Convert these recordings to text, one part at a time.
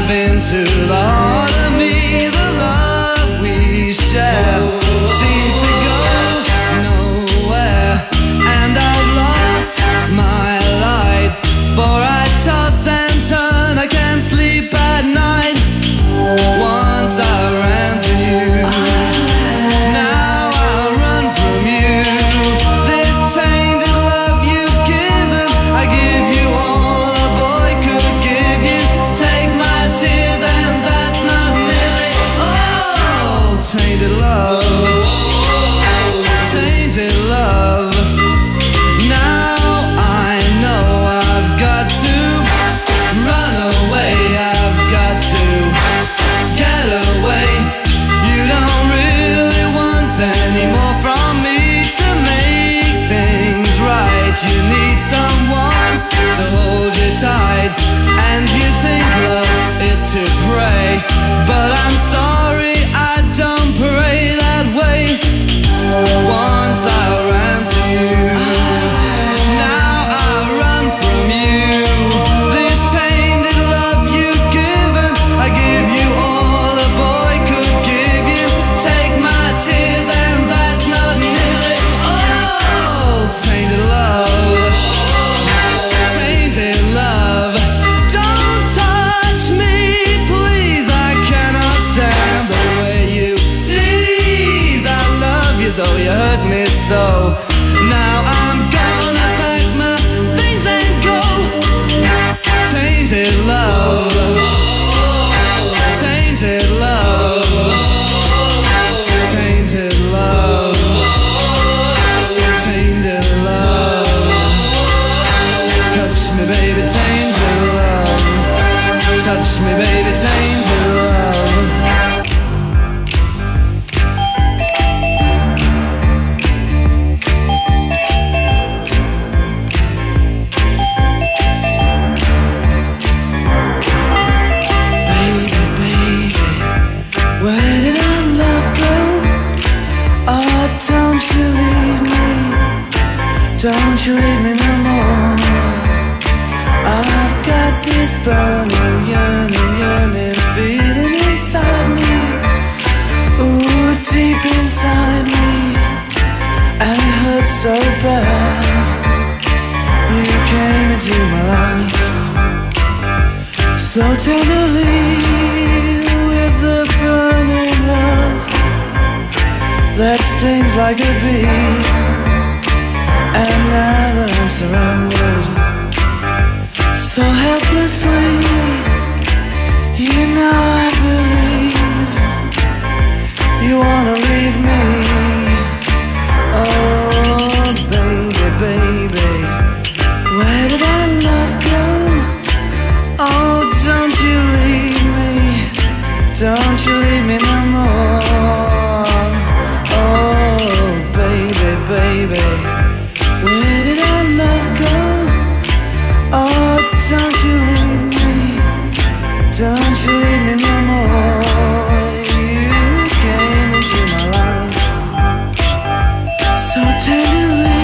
dive into the heart of me. The love we share seems to go nowhere, and I've lost my light, for I toss and turn, I can't sleep at night. Once I ran to you, now I run from you. This tainted love you've given, I give you all a boy could give you. Take my tears and that's not nearly all. Tainted love, tainted love. Now I know I've got to run away, I've got to get away. You don't really want any more from me to make things right. You need someone to hold you tight, and you think love is to pray, but I'm sorry, I don't pray that way. Once I ran to you, now I run from you. This tainted love you've given, I give you all a boy could give you. Take my tears and that's not nearly all. Tainted love, tainted love. Don't touch me, please, I cannot stand the way you tease. I love you though you hurt me so. Now I'm gonna pack my things and go. Tainted love, tainted love, tainted love, tainted love. Touch me baby, tainted love. Touch me baby, tainted love. Where did our love go? Oh, don't you leave me. Don't you leave me no more. I've got this burning, yearning, yearning feeling inside me. Ooh, deep inside me. And it hurts so bad. You came into my life so tenderly, with the burning love that stings like a bee. And now that I'm surrounded so helplessly, you know I believe you wanna leave me. Oh baby, baby, where did our love go? Oh, don't you leave me, don't you leave me no more. Oh baby, baby, where did our love go? Oh, don't you leave me, don't you leave me no more. You came into my life so tenderly.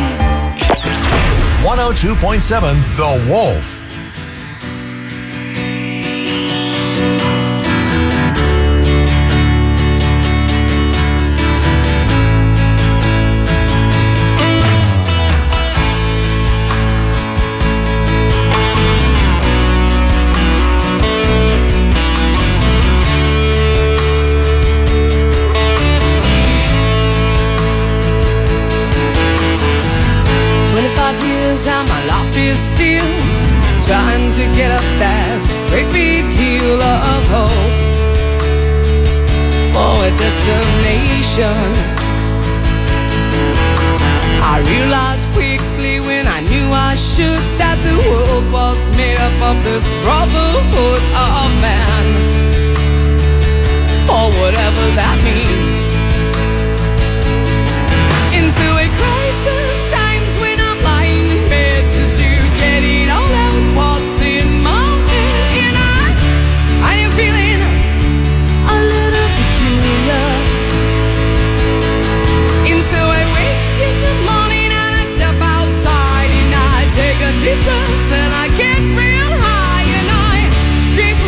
102.7 The Wolf. And my life is still trying to get up that great big hill of hope for a destination. I realized quickly when I knew I should that the world was made up of this brotherhood of man, for whatever that means. Into a crisis times when I'm lying in bed just to get it all out what's in my head. And I am feeling a little peculiar. And so I wake in the morning and I step outside and I take a deep breath and I get real high and I scream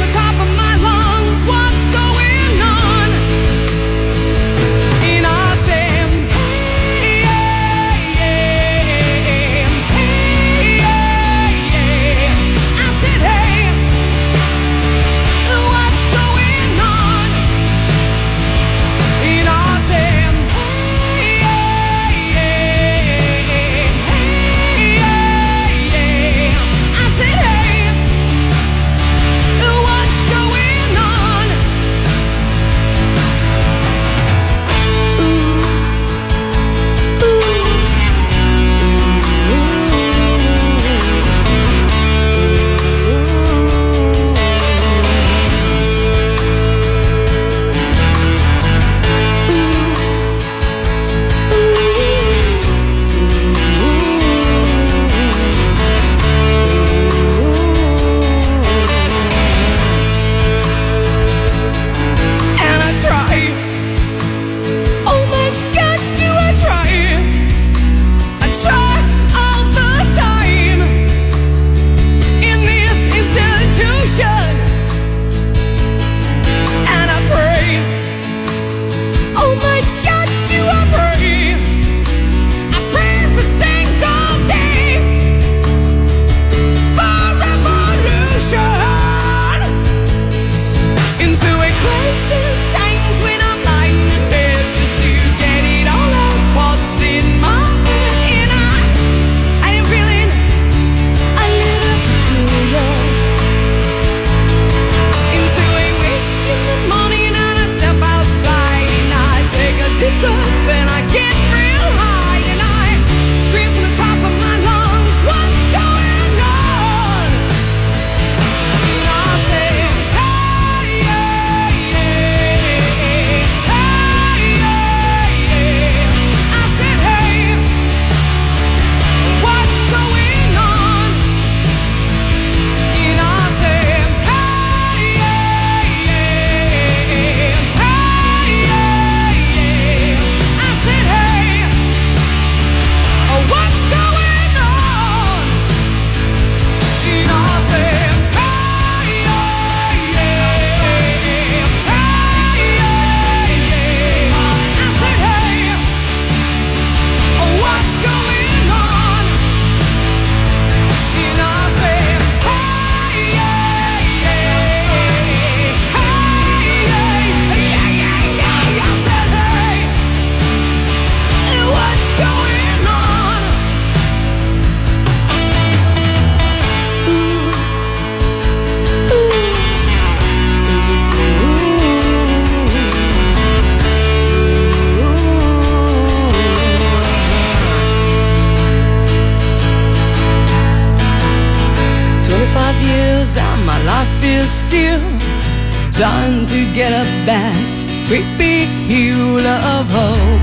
still trying to get up that great big hill of hope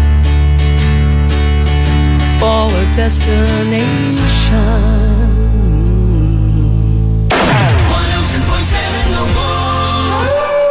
for a destination. 102.7 The Wolf.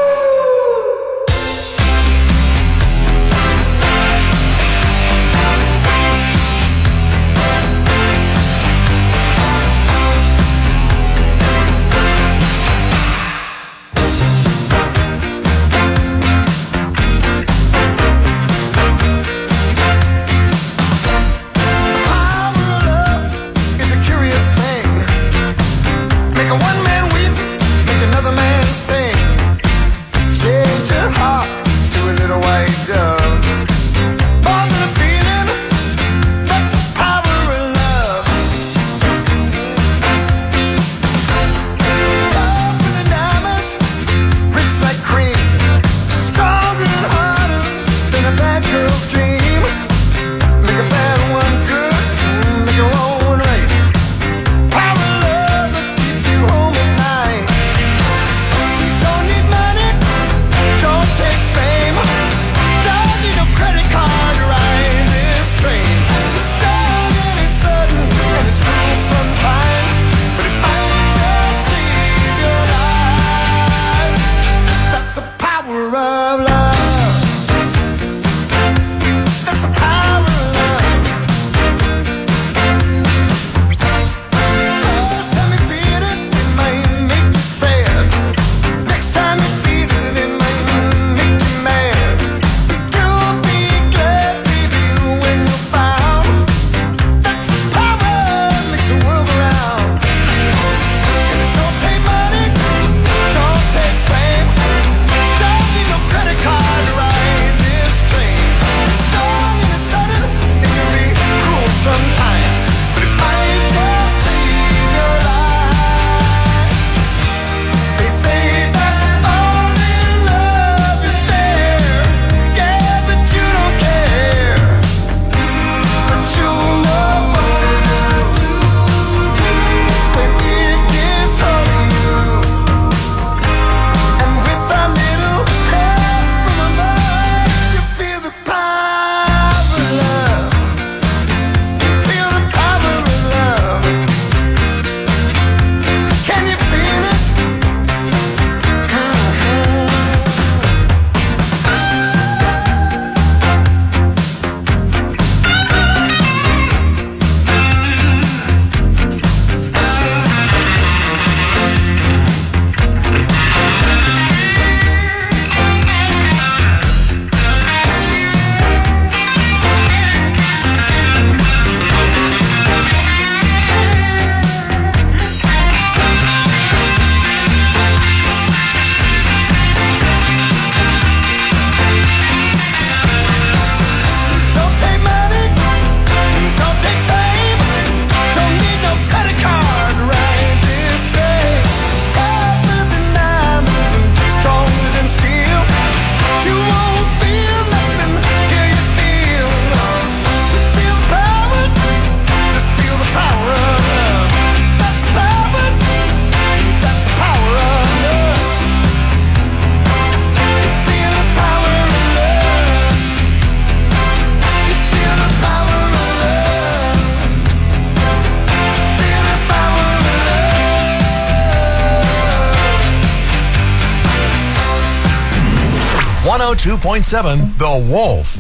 .7 The Wolf.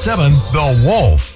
102.7 The Wolf.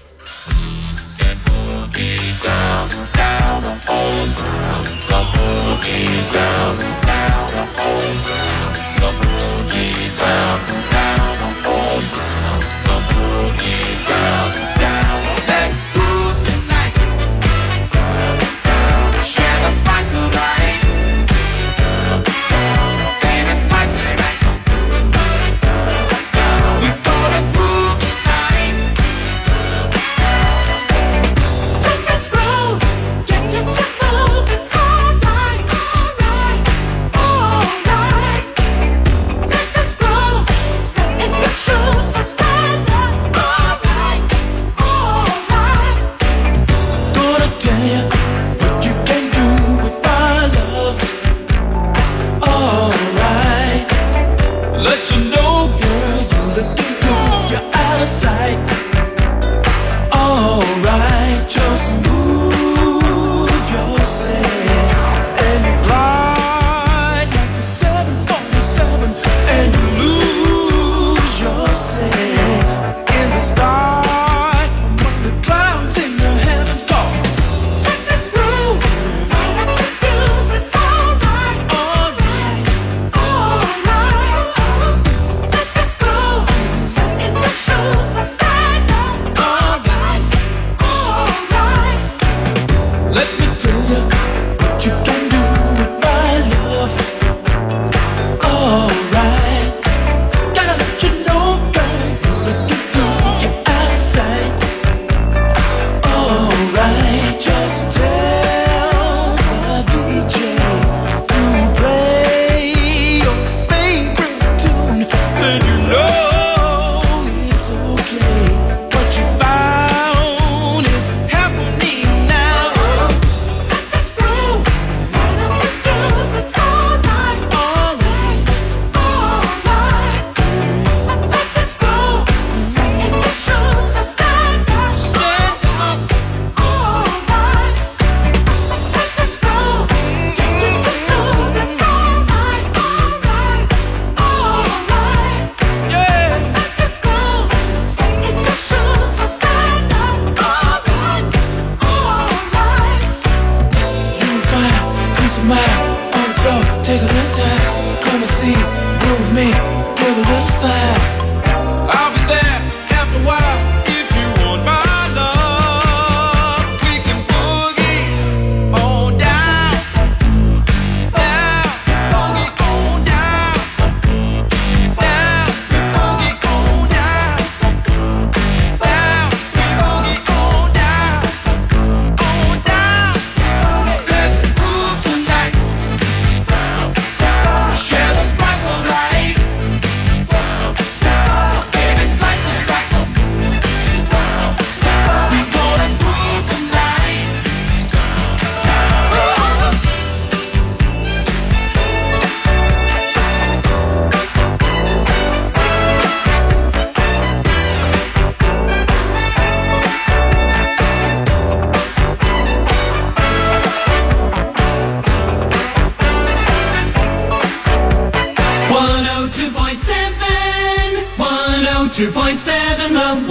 The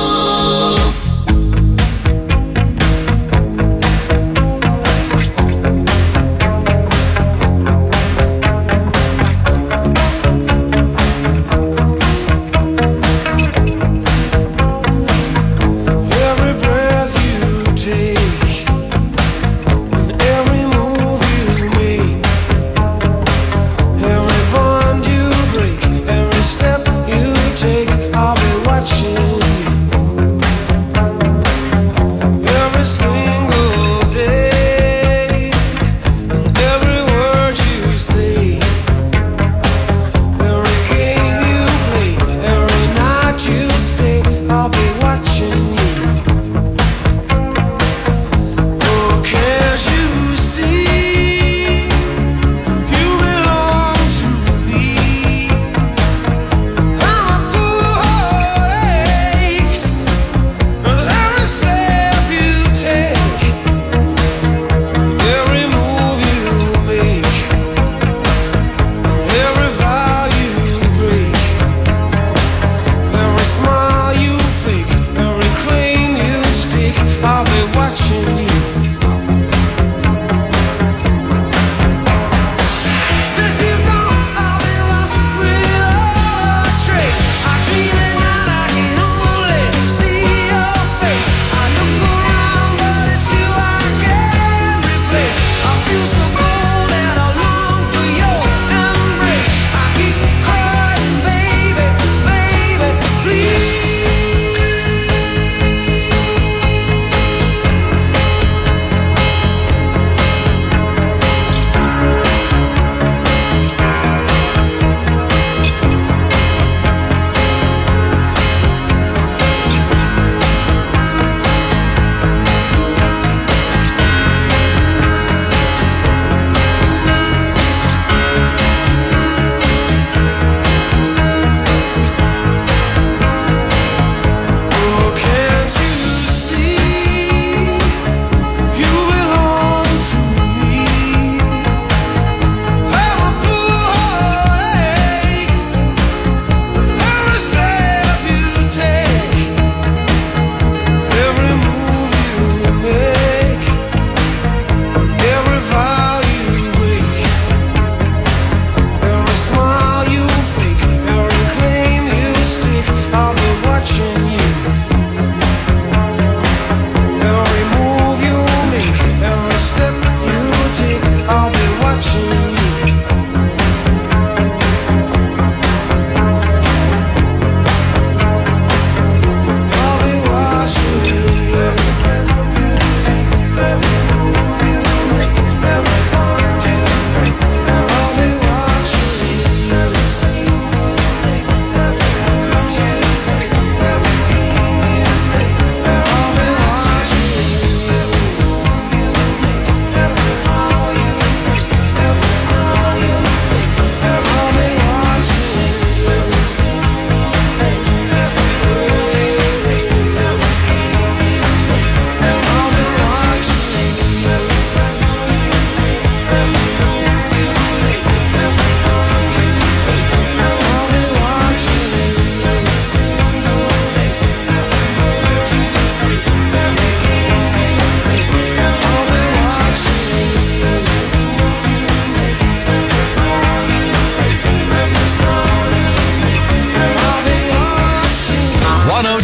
Wolf. Every breath you take and every move you make, every bond you break, every step you take, I'll be watching you.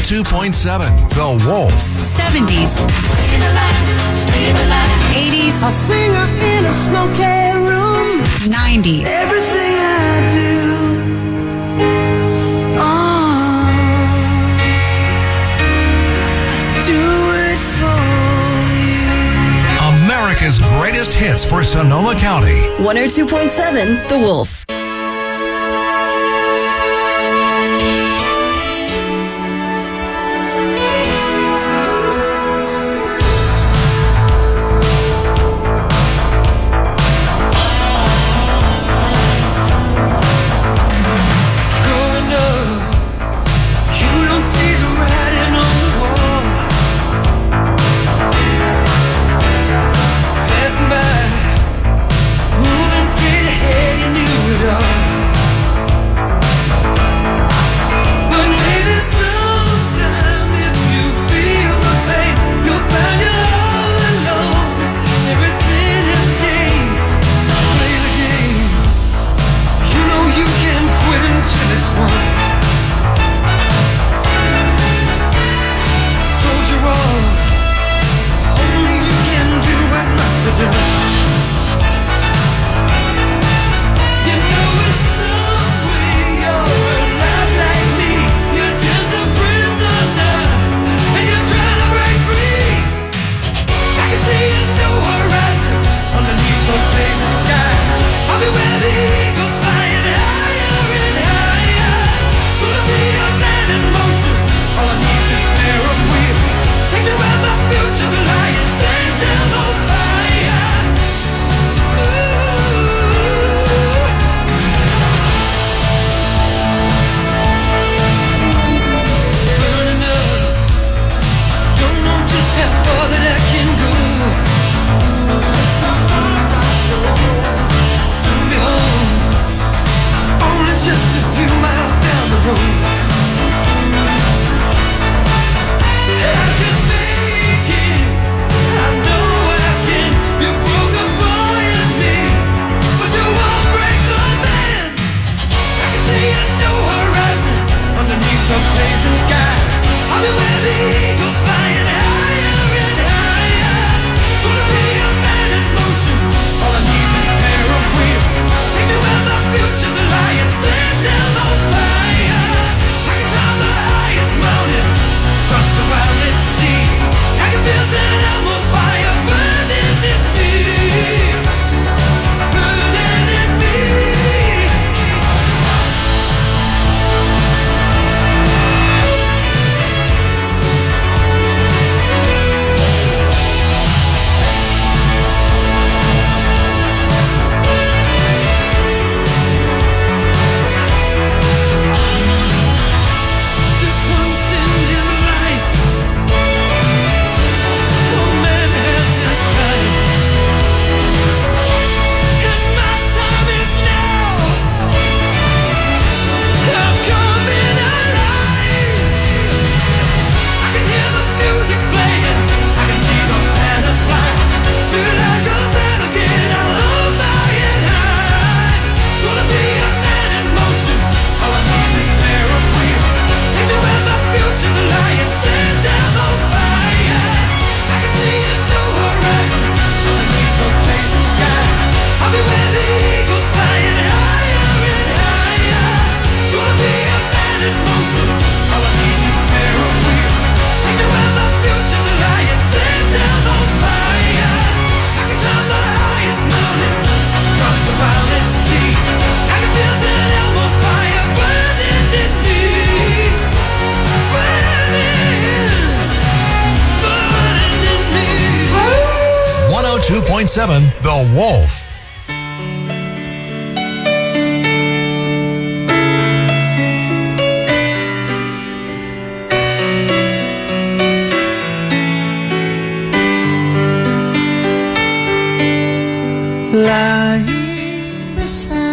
102.7 The Wolf. 70s, 80s, A singer in a smoky room. 90s. Everything I do, I do it for you. America's greatest hits for Sonoma County. 102.7 The Wolf. Growing up, you don't see the writing on the wall. Passing by, moving straight ahead, you knew it all. But maybe sometime if you feel the pain, you'll find you're all alone. Everything has changed. Play the game. You know you can quit until it's won. Soldier on. Only you can do what must be done. You know in some way you're alive like me. You're just a prisoner, and you're trying to break free. I can see a new horizon underneath the blazing sky. I'll be where the eagles flying higher and higher. Gonna be a man in motion. All I need is a pair of wheels. Take me where my future's lying. Send down those fire. Burning up. Don't know just how far that I can go. Soon be home. Only just a few miles down the road. I can make it. I know I can. You broke a boy in me, but you won't break the man. I can see a new horizon underneath the blazing sky. I'll be where the eagles flying higher and higher. Gonna be a man in motion. All I need is a pair of wheels. Take me where my future's lying. Send down those fire. I can climb the highest mountain, cross the wildest sea. I can feel San Elmo's fire burning in me, burning in me. Just once in his life, one man has his time, and my time is now. I'm coming alive. I can hear the music playing. I can see the banners fly. Feel like a man again. I love flying high. Gonna be a man in motion. All I need is a pair of wheels. Take me where my future's lying. Send down those fire. I can see a new horizon underneath the blazing sky. I'll be where the eagles flying higher and higher. Gonna be a man in motion. All I need is a pair of wheels. Take me where my future's lying. Send down those fire. I can climb the highest mountain, cross the wildest sea. I can feel San Elmo's fire burning in me, burning, burning in me. 102.7 The Wolf. Lying beside